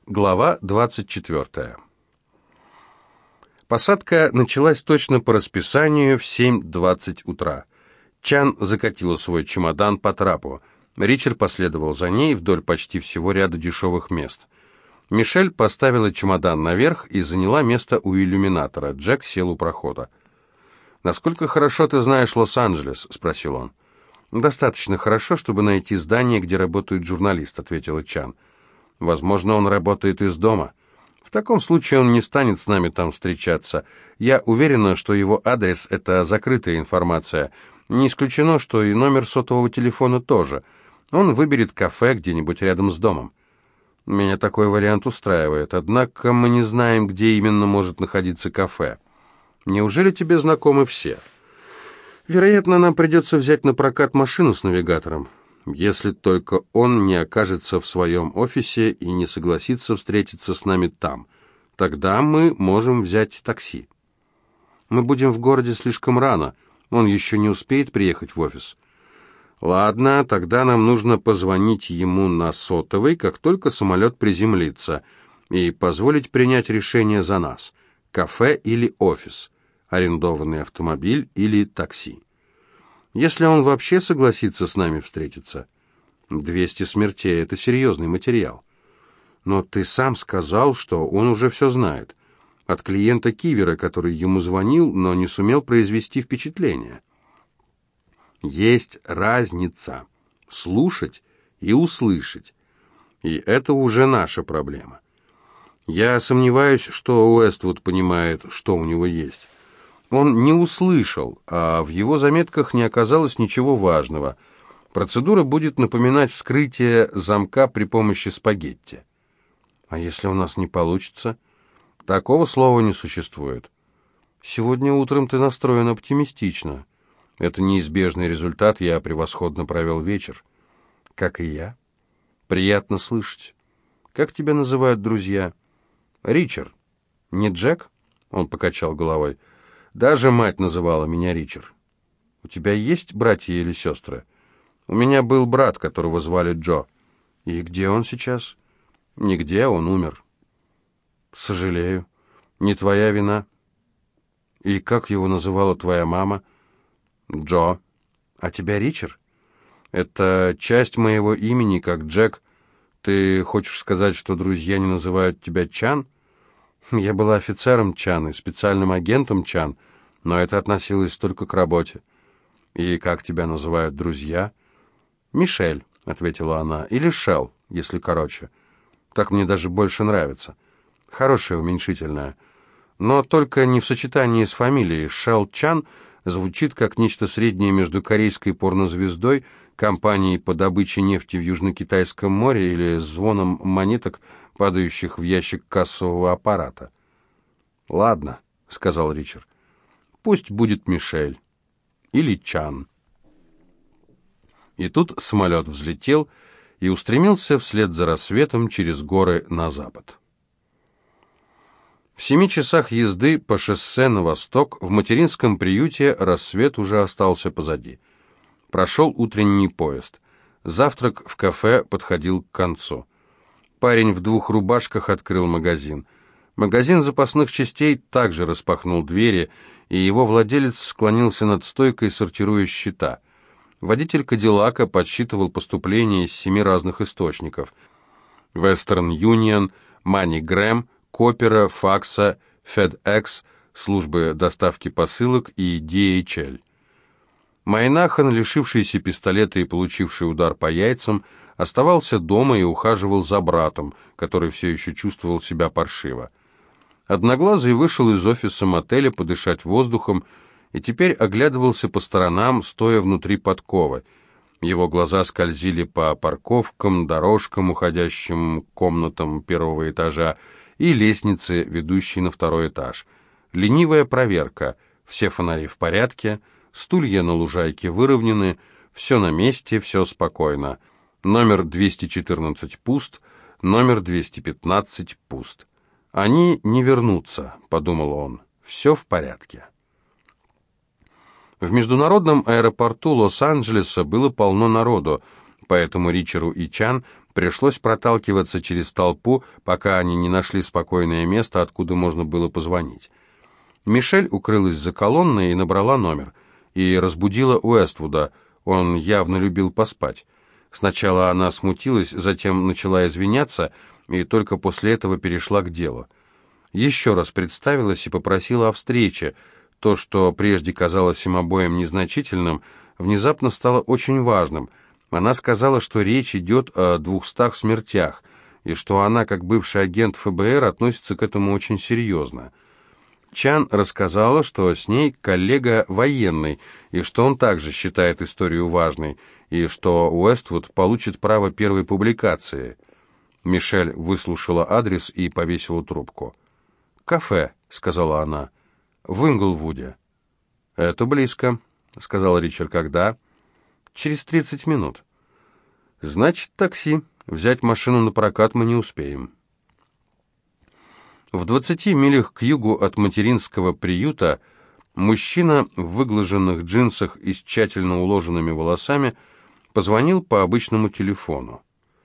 Глава 24. Посадка началась точно по расписанию в 7:20 утра. Чан закатила свой чемодан по трапу. Ричард последовал за ней вдоль почти всего ряда дешевых мест. Мишель поставила чемодан наверх и заняла место у иллюминатора. Джек сел у прохода. «Насколько хорошо ты знаешь Лос-Анджелес?» — спросил он. «Достаточно хорошо, чтобы найти здание, где работает журналист», — ответила Чан. «Возможно, он работает из дома. В таком случае он не станет с нами там встречаться. Я уверена, что его адрес — это закрытая информация. Не исключено, что и номер сотового телефона тоже. Он выберет кафе где-нибудь рядом с домом. Меня такой вариант устраивает, однако мы не знаем, где именно может находиться кафе. Неужели тебе знакомы все? Вероятно, нам придется взять на прокат машину с навигатором. Если только он не окажется в своем офисе и не согласится встретиться с нами там, тогда мы можем взять такси. Мы будем в городе слишком рано, он еще не успеет приехать в офис. Ладно, тогда нам нужно позвонить ему на сотовый, как только самолет приземлится, и позволить принять решение за нас. Кафе или офис, арендованный автомобиль или такси. Если он вообще согласится с нами встретиться. 200 смертей — это серьезный материал. Но ты сам сказал, что он уже все знает. От клиента Кивера, который ему звонил, но не сумел произвести впечатление. Есть разница. Слушать и услышать. И это уже наша проблема. Я сомневаюсь, что Уэствуд понимает, что у него есть. Он не услышал, а в его заметках не оказалось ничего важного. Процедура будет напоминать вскрытие замка при помощи спагетти. А если у нас не получится? Такого слова не существует. Сегодня утром ты настроен оптимистично. Это неизбежный результат, я превосходно провел вечер. Как и я. Приятно слышать. Как тебя называют друзья? Ричард. Не Джек? Он покачал головой. Даже мать называла меня Ричард. У тебя есть братья или сестры? У меня был брат, которого звали Джо. И где он сейчас? Нигде, он умер. Сожалею. Не твоя вина. И как его называла твоя мама? Джо. А тебя Ричард? Это часть моего имени, как Джек. Ты хочешь сказать, что друзья не называют тебя Чан? Я была офицером Чан и специальным агентом Чан, но это относилось только к работе. И как тебя называют друзья? Мишель, ответила она, или Шел, если короче. Так мне даже больше нравится. Хорошее уменьшительное. Но только не в сочетании с фамилией. Шел Чан звучит как нечто среднее между корейской порнозвездой, компанией по добыче нефти в Южно-Китайском море или звоном монеток, падающих в ящик кассового аппарата. «Ладно», — сказал Ричард, — «пусть будет Мишель или Чан». И тут самолет взлетел и устремился вслед за рассветом через горы на запад. В 7 часах езды по шоссе на восток в материнском приюте рассвет уже остался позади. Прошел утренний поезд. Завтрак в кафе подходил к концу. Парень в 2 рубашках открыл магазин. Магазин запасных частей также распахнул двери, и его владелец склонился над стойкой, сортируя счета. Водитель Кадиллака подсчитывал поступления из 7 разных источников: Western Union, MoneyGram, Копера, Факса, FedEx, службы доставки посылок и DHL. Майнахан, лишившийся пистолета и получивший удар по яйцам, оставался дома и ухаживал за братом, который все еще чувствовал себя паршиво. Одноглазый вышел из офиса мотеля подышать воздухом и теперь оглядывался по сторонам, стоя внутри подковы. Его глаза скользили по парковкам, дорожкам, уходящим к комнатам 1-го этажа, и лестнице, ведущей на 2-й этаж. Ленивая проверка. Все фонари в порядке, стулья на лужайке выровнены, все на месте, все спокойно. Номер 214 пуст, номер 215 пуст. «Они не вернутся», — подумал он. «Все в порядке». В международном аэропорту Лос-Анджелеса было полно народу, поэтому Ричарду и Чан Пришлось проталкиваться через толпу, пока они не нашли спокойное место, откуда можно было позвонить. Мишель укрылась за колонной и набрала номер. И разбудила Уэствуда. Он явно любил поспать. Сначала она смутилась, затем начала извиняться, и только после этого перешла к делу. Еще раз представилась и попросила о встрече. То, что прежде казалось им обоим незначительным, внезапно стало очень важным. Она сказала, что речь идет о 200 смертях, и что она, как бывший агент ФБР, относится к этому очень серьезно. Чан рассказала, что с ней коллега военный, и что он также считает историю важной, и что Уэствуд получит право первой публикации. Мишель выслушала адрес и повесила трубку. «Кафе», — сказала она, — «в Инглвуде». «Это близко», — сказал Ричард. «Когда?» «Через 30 минут». «Значит, такси. Взять машину на прокат мы не успеем». В 20 милях к югу от материнского приюта мужчина в выглаженных джинсах и с тщательно уложенными волосами позвонил по обычному телефону.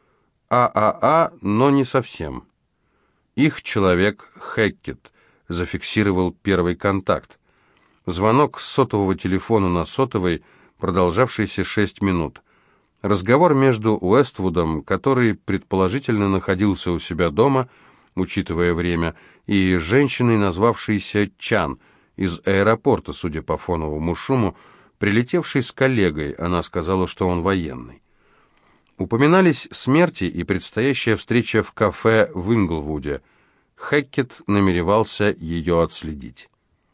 Но не совсем. Их человек Хэккет зафиксировал первый контакт. Звонок с сотового телефона на сотовый, продолжавшийся 6 минут. Разговор между Уэствудом, который предположительно находился у себя дома, учитывая время, и женщиной, назвавшейся Чан, из аэропорта, судя по фоновому шуму, прилетевшей с коллегой. Она сказала, что он военный. Упоминались смерти и предстоящая встреча в кафе в Инглвуде. Хэккет намеревался ее отследить.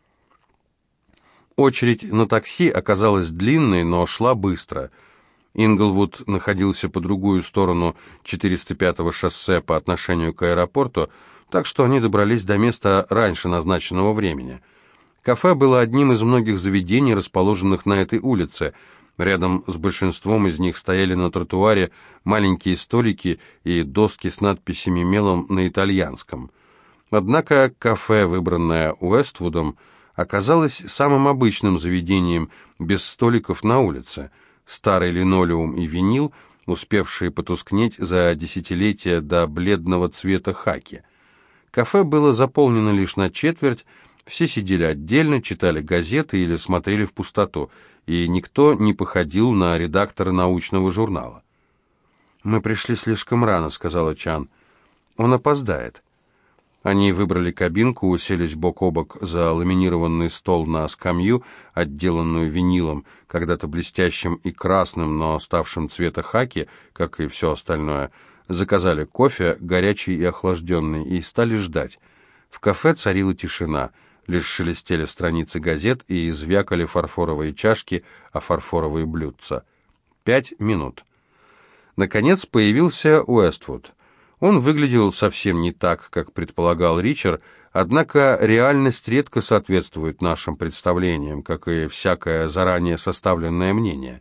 Очередь на такси оказалась длинной, но шла быстро. Инглвуд находился по другую сторону 405-го шоссе по отношению к аэропорту, так что они добрались до места раньше назначенного времени. Кафе было одним из многих заведений, расположенных на этой улице. Рядом с большинством из них стояли на тротуаре маленькие столики и доски с надписями мелом на итальянском. Однако кафе, выбранное Уэствудом, оказалось самым обычным заведением, без столиков на улице. Старый линолеум и винил, успевшие потускнеть за десятилетия до бледного цвета хаки. Кафе было заполнено лишь на четверть, все сидели отдельно, читали газеты или смотрели в пустоту, и никто не походил на редактора научного журнала. «Мы пришли слишком рано», — сказала Чан. «Он опоздает». Они выбрали кабинку, уселись бок о бок за ламинированный стол на скамью, отделанную винилом, когда-то блестящим и красным, но ставшим цвета хаки, как и все остальное. Заказали кофе, горячий и охлажденный, и стали ждать. В кафе царила тишина, лишь шелестели страницы газет и звякали фарфоровые чашки, а фарфоровые блюдца. 5 минут. Наконец появился Уэствуд. Он выглядел совсем не так, как предполагал Ричард, однако реальность редко соответствует нашим представлениям, как и всякое заранее составленное мнение.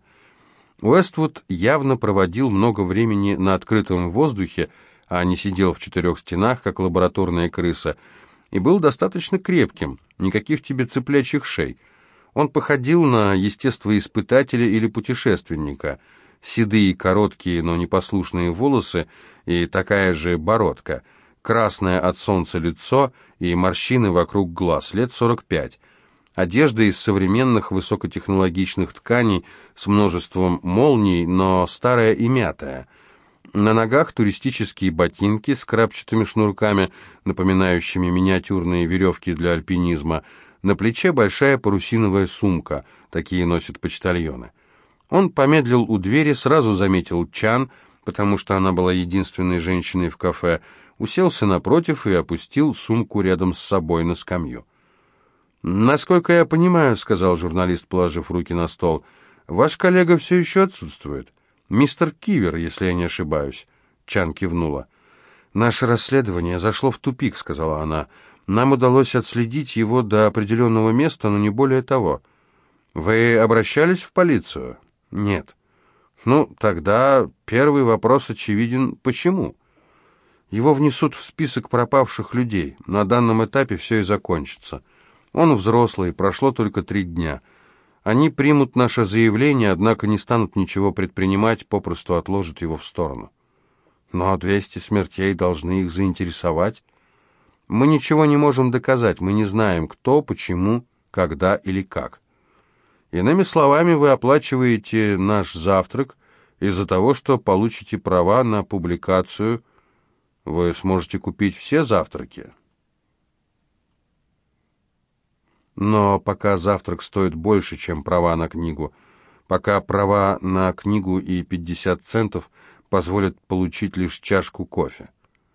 Уэствуд явно проводил много времени на открытом воздухе, а не сидел в 4 стенах, как лабораторная крыса, и был достаточно крепким, никаких тебе цыплячьих шей. Он походил на естествоиспытателя или путешественника. Седые, короткие, но непослушные волосы и такая же бородка, красное от солнца лицо и морщины вокруг глаз, лет 45. Одежда из современных высокотехнологичных тканей с множеством молний, но старая и мятая. На ногах туристические ботинки с крапчатыми шнурками, напоминающими миниатюрные веревки для альпинизма. На плече большая парусиновая сумка, такие носят почтальоны. Он помедлил у двери, сразу заметил Чан, потому что она была единственной женщиной в кафе, уселся напротив и опустил сумку рядом с собой на скамью. «Насколько я понимаю, — сказал журналист, положив руки на стол, — ваш коллега все еще отсутствует. Мистер Кивер, если я не ошибаюсь». Чан кивнула. «Наше расследование зашло в тупик, — сказала она. Нам удалось отследить его до определенного места, но не более того». «Вы обращались в полицию?» «Нет». «Ну, тогда первый вопрос очевиден. Почему?» «Его внесут в список пропавших людей. На данном этапе все и закончится. Он взрослый, прошло только 3 дня. Они примут наше заявление, однако не станут ничего предпринимать, попросту отложат его в сторону». Но 200 смертей должны их заинтересовать. Мы ничего не можем доказать, мы не знаем, кто, почему, когда или как. Иными словами, вы оплачиваете наш завтрак из-за того, что получите права на публикацию. Вы сможете купить все завтраки. Но пока завтрак стоит больше, чем права на книгу, пока права на книгу и 50 центов позволят получить лишь чашку кофе.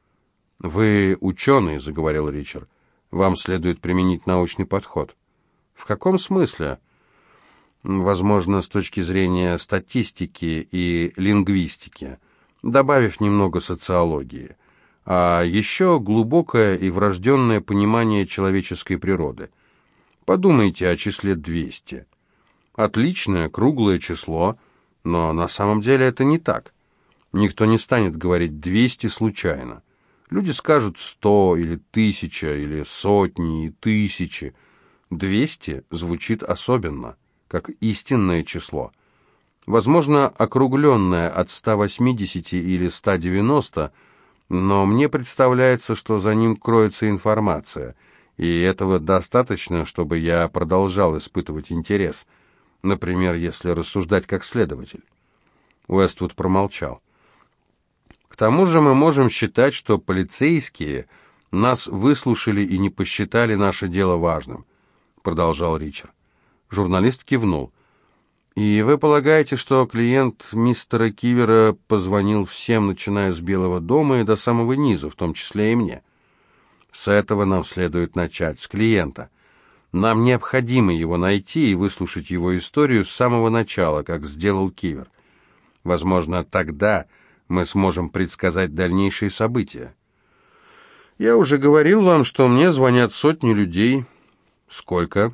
«Вы ученый», — заговорил Ричард. «Вам следует применить научный подход». «В каком смысле?» «Возможно, с точки зрения статистики и лингвистики, добавив немного социологии, а еще глубокое и врожденное понимание человеческой природы. Подумайте о числе 200. Отличное, круглое число, но на самом деле это не так. Никто не станет говорить 200 случайно. Люди скажут 100 или 1000 или сотни и тысячи. 200 звучит особенно, как истинное число. Возможно, округленное от 180 или 190, но мне представляется, что за ним кроется информация, и этого достаточно, чтобы я продолжал испытывать интерес. Например, если рассуждать как следователь. Уэствуд промолчал. К тому же мы можем считать, что полицейские нас выслушали и не посчитали наше дело важным, продолжал Ричард. Журналист кивнул. И вы полагаете, что клиент мистера Кивера позвонил всем, начиная с Белого дома и до самого низа, в том числе и мне? С этого нам следует начать, с клиента. Нам необходимо его найти и выслушать его историю с самого начала, как сделал Кивер. Возможно, тогда мы сможем предсказать дальнейшие события. Я уже говорил вам, что мне звонят сотни людей. Сколько?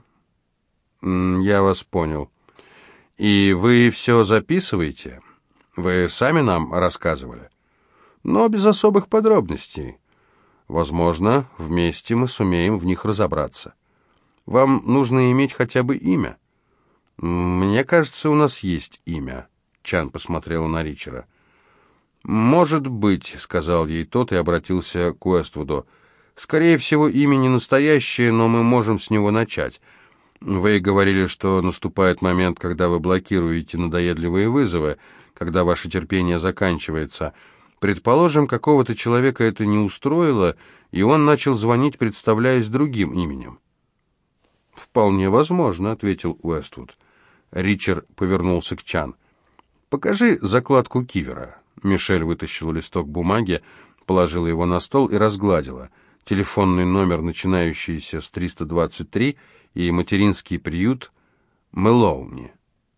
Я вас понял. И вы все записываете? Вы сами нам рассказывали? Но без особых подробностей. Возможно, вместе мы сумеем в них разобраться. Вам нужно иметь хотя бы имя. Мне кажется, у нас есть имя. Чан посмотрела на Ричера. «Может быть», — сказал ей тот и обратился к Уэствуду. «Скорее всего, имя не настоящее, но мы можем с него начать. Вы говорили, что наступает момент, когда вы блокируете надоедливые вызовы, когда ваше терпение заканчивается. Предположим, какого-то человека это не устроило, и он начал звонить, представляясь другим именем». «Вполне возможно», — ответил Уэствуд. Ричард повернулся к Чан. «Покажи закладку Кивера». Мишель вытащила листок бумаги, положила его на стол и разгладила. Телефонный номер, начинающийся с 323, и материнский приют Мэлоуни.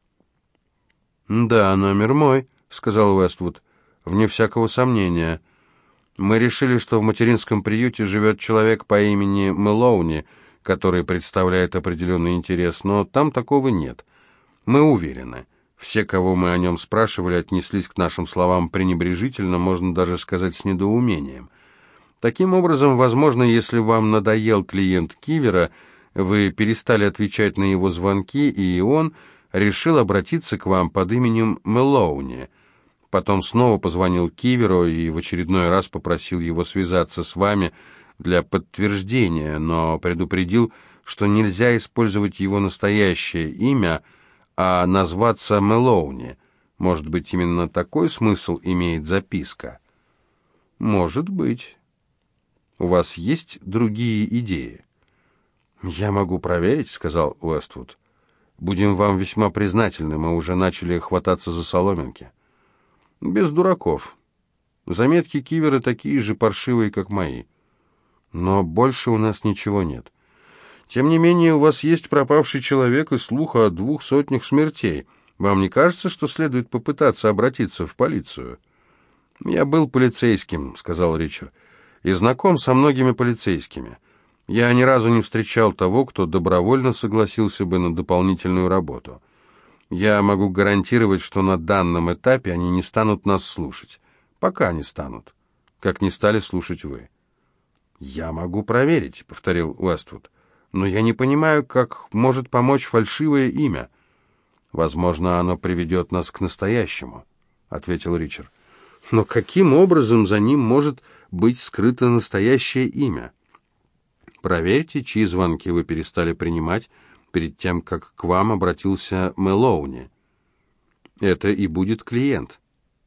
«Да, номер мой», — сказал Уэствуд, — «вне всякого сомнения. Мы решили, что в материнском приюте живет человек по имени Мэлоуни, который представляет определенный интерес, но там такого нет. Мы уверены». Все, кого мы о нем спрашивали, отнеслись к нашим словам пренебрежительно, можно даже сказать, с недоумением. Таким образом, возможно, если вам надоел клиент Кивера, вы перестали отвечать на его звонки, и он решил обратиться к вам под именем Мэлоуни. Потом снова позвонил Киверу и в очередной раз попросил его связаться с вами для подтверждения, но предупредил, что нельзя использовать его настоящее имя, а назваться Мэлоуни. Может быть, именно такой смысл имеет записка? Может быть. У вас есть другие идеи? Я могу проверить, сказал Уэствуд. Будем вам весьма признательны, мы уже начали хвататься за соломинки. Без дураков. Заметки Кивера такие же паршивые, как мои. Но больше у нас ничего нет. Тем не менее, у вас есть пропавший человек и слух о 200 смертей. Вам не кажется, что следует попытаться обратиться в полицию? «Я был полицейским», — сказал Ричард, — «и знаком со многими полицейскими. Я ни разу не встречал того, кто добровольно согласился бы на дополнительную работу. Я могу гарантировать, что на данном этапе они не станут нас слушать. Пока не станут, как не стали слушать вы». «Я могу проверить», — повторил Уэствуд. «Но я не понимаю, как может помочь фальшивое имя». «Возможно, оно приведет нас к настоящему», — ответил Ричард. Но каким образом за ним может быть скрыто настоящее имя? Проверьте, чьи звонки вы перестали принимать перед тем, как к вам обратился Мэлоуни. Это и будет клиент.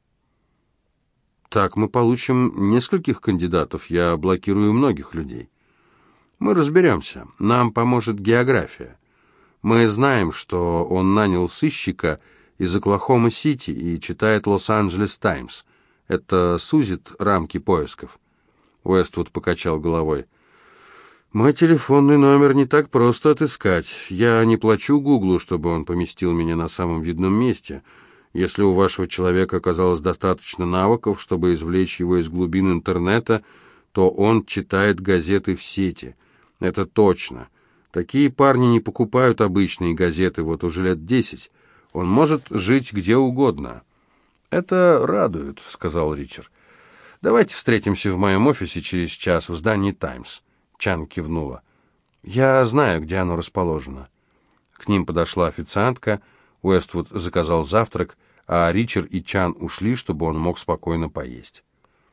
Так мы получим нескольких кандидатов, я блокирую многих людей. Мы разберемся, нам поможет география. Мы знаем, что он нанял сыщика из Оклахома-Сити и читает Лос-Анджелес Таймс. Это сузит рамки поисков. Уэствуд покачал головой. Мой телефонный номер не так просто отыскать. Я не плачу Гуглу, чтобы он поместил меня на самом видном месте. Если у вашего человека оказалось достаточно навыков, чтобы извлечь его из глубин интернета, то он читает газеты в сети. Это точно. Такие парни не покупают обычные газеты вот уже лет 10. Он может жить где угодно. «Это радует», — сказал Ричард. «Давайте встретимся в моем офисе через час в здании «Таймс». Чан кивнула. «Я знаю, где оно расположено». К ним подошла официантка. Уэствуд заказал завтрак, а Ричард и Чан ушли, чтобы он мог спокойно поесть.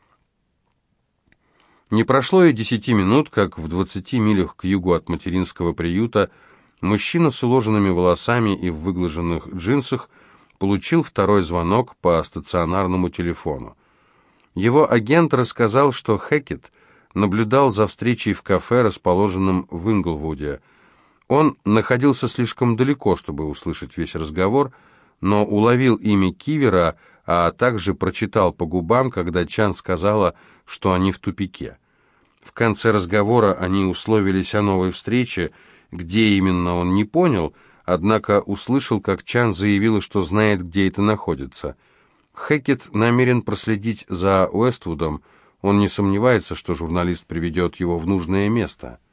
Не прошло и 10 минут, как в 20 милях к югу от материнского приюта мужчина с уложенными волосами и в выглаженных джинсах получил второй звонок по стационарному телефону. Его агент рассказал, что Хэкет наблюдал за встречей в кафе, расположенном в Инглвуде. Он находился слишком далеко, чтобы услышать весь разговор, но уловил имя Кивера, а также прочитал по губам, когда Чан сказала, что они в тупике. В конце разговора они условились о новой встрече, где именно он не понял, однако услышал, как Чан заявила, что знает, где это находится. Хэкет намерен проследить за Уэствудом, он не сомневается, что журналист приведет его в нужное место.